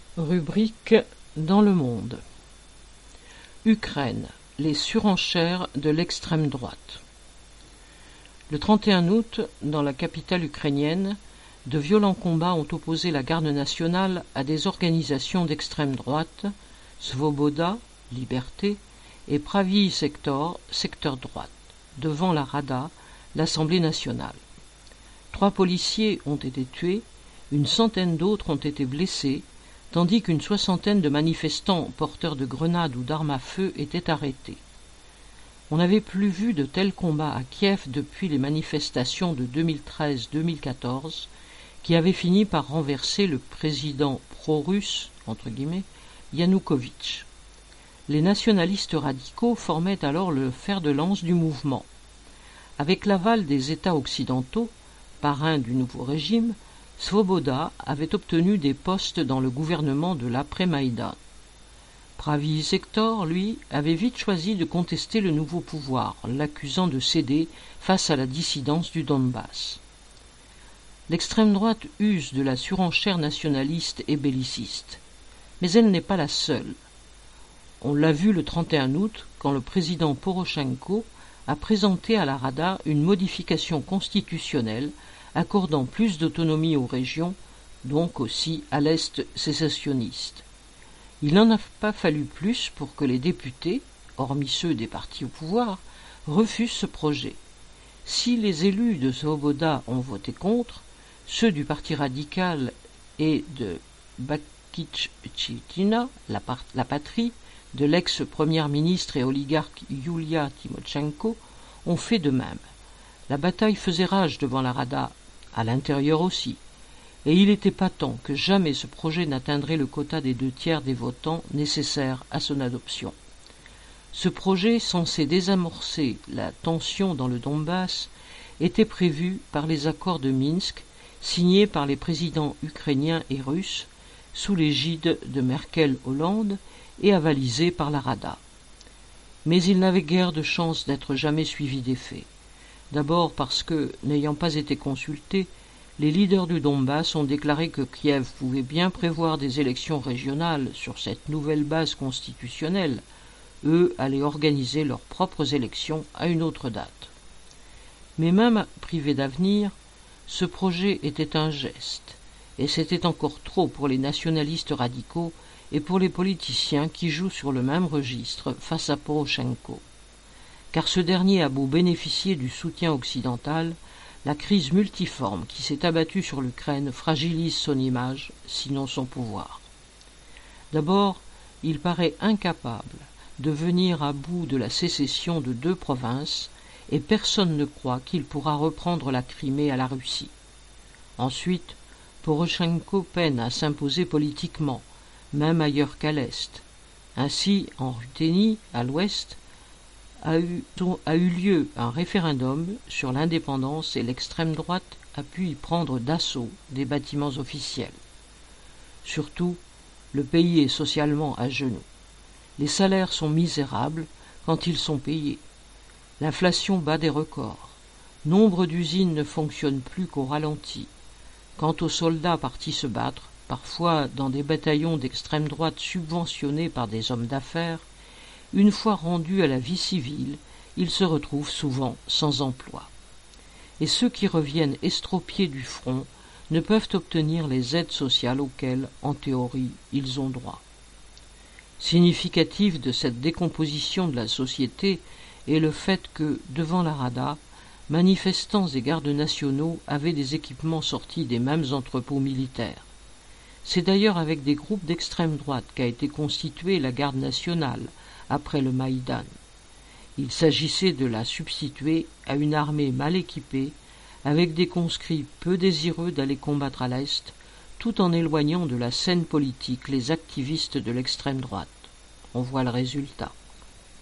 Rubrique dans le monde. Ukraine, les surenchères de l'extrême droite. Le 31 août, dans la capitale ukrainienne, de violents combats ont opposé la garde nationale à des organisations d'extrême droite, Svoboda, Liberté, et Pravyi Sektor, secteur droite, devant la Rada, l'Assemblée nationale. 3 policiers ont été tués, une centaine d'autres ont été blessés, tandis qu'une soixantaine de manifestants porteurs de grenades ou d'armes à feu étaient arrêtés. On n'avait plus vu de tels combats à Kiev depuis les manifestations de 2013-2014 qui avaient fini par renverser le président pro-russe, entre guillemets, Yanukovych. Les nationalistes radicaux formaient alors le fer de lance du mouvement. Avec l'aval des États occidentaux, parrains du nouveau régime, Svoboda avait obtenu des postes dans le gouvernement de l'après-Maïdan. Pravyi Sektor, lui, avait vite choisi de contester le nouveau pouvoir, l'accusant de céder face à la dissidence du Donbass. L'extrême droite use de la surenchère nationaliste et belliciste, mais elle n'est pas la seule. On l'a vu le 31 août, quand le président Porochenko a présenté à la Rada une modification constitutionnelle accordant plus d'autonomie aux régions, donc aussi à l'Est sécessionniste. Il n'en a pas fallu plus pour que les députés, hormis ceux des partis au pouvoir, refusent ce projet. Si les élus de Svoboda ont voté contre, ceux du Parti radical et de Bakhitchina, la patrie, de l'ex-première ministre et oligarque Yulia Tymoshenko, ont fait de même. La bataille faisait rage devant la Rada, à l'intérieur aussi, et il était patent que jamais ce projet n'atteindrait le quota des 2/3 des votants nécessaires à son adoption. Ce projet, censé désamorcer la tension dans le Donbass, était prévu par les accords de Minsk, signés par les présidents ukrainiens et russes, sous l'égide de Merkel-Hollande, et avalisé par la Rada. Mais il n'avait guère de chance d'être jamais suivi d'effet. D'abord parce que, n'ayant pas été consultés, les leaders du Donbass ont déclaré que Kiev pouvait bien prévoir des élections régionales sur cette nouvelle base constitutionnelle, eux allaient organiser leurs propres élections à une autre date. Mais même privé d'avenir, ce projet était un geste, et c'était encore trop pour les nationalistes radicaux et pour les politiciens qui jouent sur le même registre face à Porochenko. Car ce dernier a beau bénéficier du soutien occidental, la crise multiforme qui s'est abattue sur l'Ukraine fragilise son image, sinon son pouvoir. D'abord, il paraît incapable de venir à bout de la sécession de 2 provinces, et personne ne croit qu'il pourra reprendre la Crimée à la Russie. Ensuite, Porochenko peine à s'imposer politiquement, même ailleurs qu'à l'Est. Ainsi, en Ruthénie, à l'Ouest, a eu lieu un référendum sur l'indépendance et l'extrême droite a pu y prendre d'assaut des bâtiments officiels. Surtout, le pays est socialement à genoux. Les salaires sont misérables quand ils sont payés. L'inflation bat des records. Nombre d'usines ne fonctionnent plus qu'au ralenti. Quant aux soldats partis se battre, parfois dans des bataillons d'extrême droite subventionnés par des hommes d'affaires, une fois rendus à la vie civile, ils se retrouvent souvent sans emploi. Et ceux qui reviennent estropiés du front ne peuvent obtenir les aides sociales auxquelles, en théorie, ils ont droit. Significatif de cette décomposition de la société est le fait que, devant la Rada, manifestants et gardes nationaux avaient des équipements sortis des mêmes entrepôts militaires. C'est d'ailleurs avec des groupes d'extrême droite qu'a été constituée la garde nationale, après le Maïdan. Il s'agissait de la substituer à une armée mal équipée, avec des conscrits peu désireux d'aller combattre à l'Est, tout en éloignant de la scène politique les activistes de l'extrême droite. On voit le résultat.